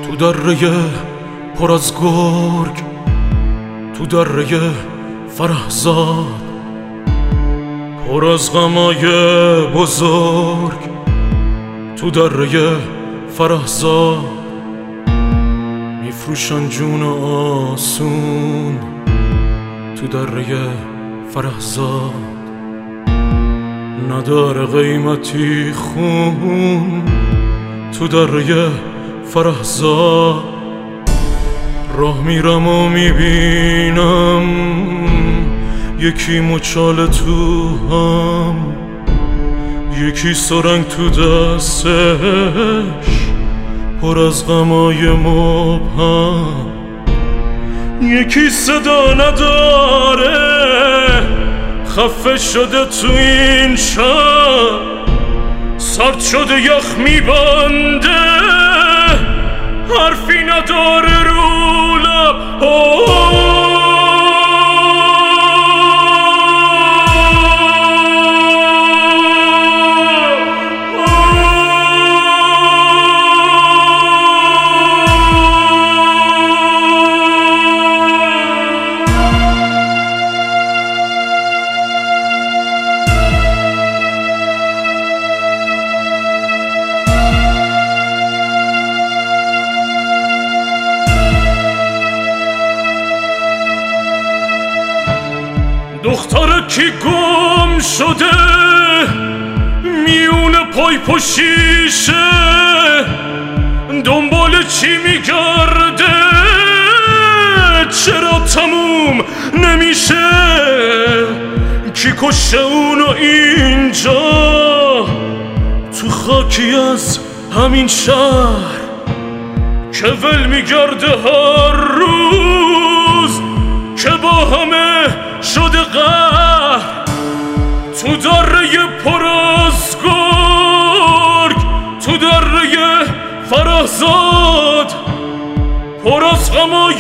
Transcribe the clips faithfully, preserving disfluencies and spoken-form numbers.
تو دره پر از گرگ، تو دره فرهزاد، پر از غمای بزرگ، تو دره فرهزاد. میفروشن جون آسون تو دره فرهزاد، نداره قیمتی خون تو دره فرهزاد. راه میرم و میبینم یکی مچاله تو هم، یکی سرنگ تو دستش پر از غمای مبهم، یکی صدا نداره خفه شده تو این شب، سرد شده یخ میبنده حرفی نداره رو لب. دختر کی گم شده میونه پایپ و شیشه، دنبال چی میگرده چرا تموم نمیشه؟ کی کشه اونو اینجا تو خاکی از همین شهر که ول میگرده هر روز که با همه شده قهر. تو دره پر از گرگ، تو دره فرهزاد، پر از غمای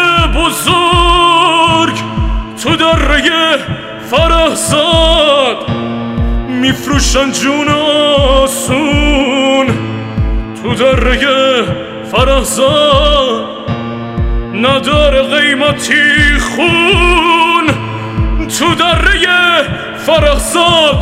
بزرگ، تو دره فرهزاد. میفروشن جون آسون تو دره فرهزاد، نداره قیمتی خون تو دره فرهزاد.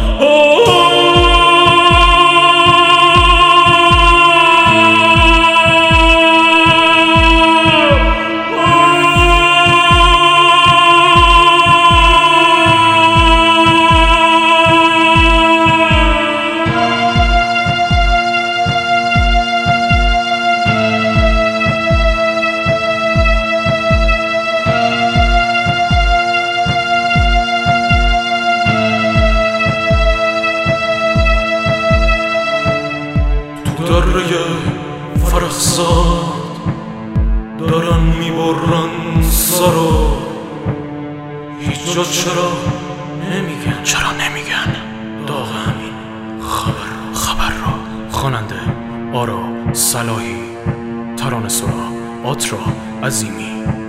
دره فرهزاد دارن میبرن سرو، هیچ جا چرا نمیگن؟ چرا نمیگن؟ داغ همین خبر خبر رو. خواننده آرا صلاحی، ترانه سرا آترا عظیمی.